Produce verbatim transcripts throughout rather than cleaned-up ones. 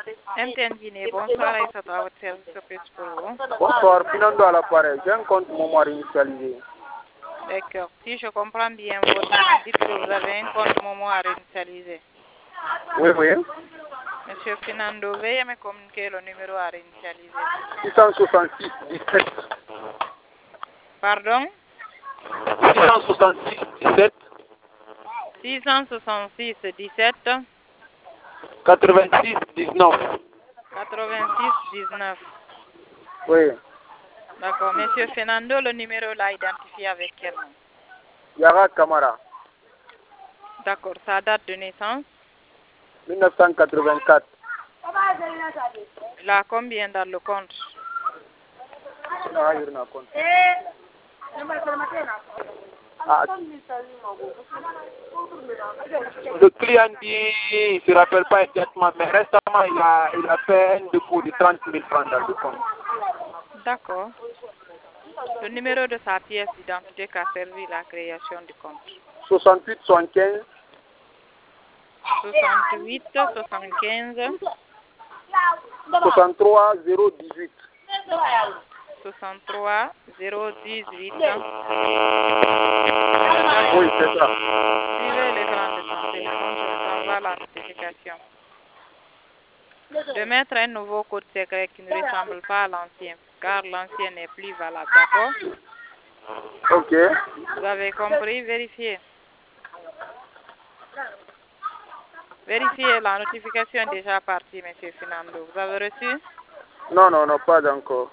M T N Guinée, bonsoir Aïssatou, à votre service, que puis-je pour vous? Bonsoir, Finando à l'appareil. J'ai un compte mémoire initialisé. D'accord. Si je comprends bien votre nom, dites que vous avez un compte mémoire initialisé. Oui, oui. Monsieur Finando, veuillez me communiquer le numéro à réinitialiser. six cent soixante-six dix-sept. Pardon? six cent soixante-six dix-sept. six cent soixante-six dix-sept. quatre-vingt-six dix-neuf. quatre-vingt-six dix-neuf. Oui. D'accord. Monsieur Fernando, le numéro l'a identifié avec quel nom? Yara Kamara. D'accord. Sa date de naissance? mille neuf cent quatre-vingt-quatre. Il a combien dans le compte? Ah. Le client dit, il ne se rappelle pas exactement, mais récemment, il a, il a fait un dépôt de trente mille francs dans le compte. D'accord. Le numéro de sa pièce d'identité qui a servi la création du compte? soixante-huit soixante-quinze. soixante-huit soixante-quinze. soixante-trois zéro dix-huit. soixante-trois zéro dix-huit. Oui, c'est ça. Suivez l'écran de son téléphone, je vous envoie la notification. De mettre un nouveau code secret qui ne ressemble pas à l'ancien, car l'ancien n'est plus valable, d'accord? Ok. Vous avez compris? Vérifiez. Vérifiez, la notification est déjà partie, monsieur Fernando. Vous avez reçu? Non, non, non, pas encore.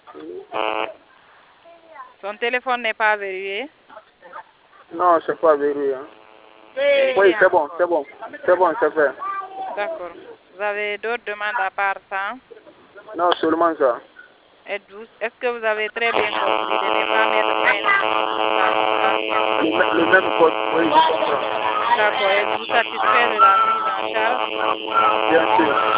Son téléphone n'est pas verrouillé? Non, c'est pas verrouillé. Hein. Oui, c'est bon, c'est bon. C'est bon, c'est fait. D'accord. Vous avez d'autres demandes à part ça? Non, seulement ça. Est-ce que vous avez très bien compris de ne pas mettre un le, le même code, oui, je comprends. D'accord. Êtes-vous satisfait de la prise en charge? Bien sûr.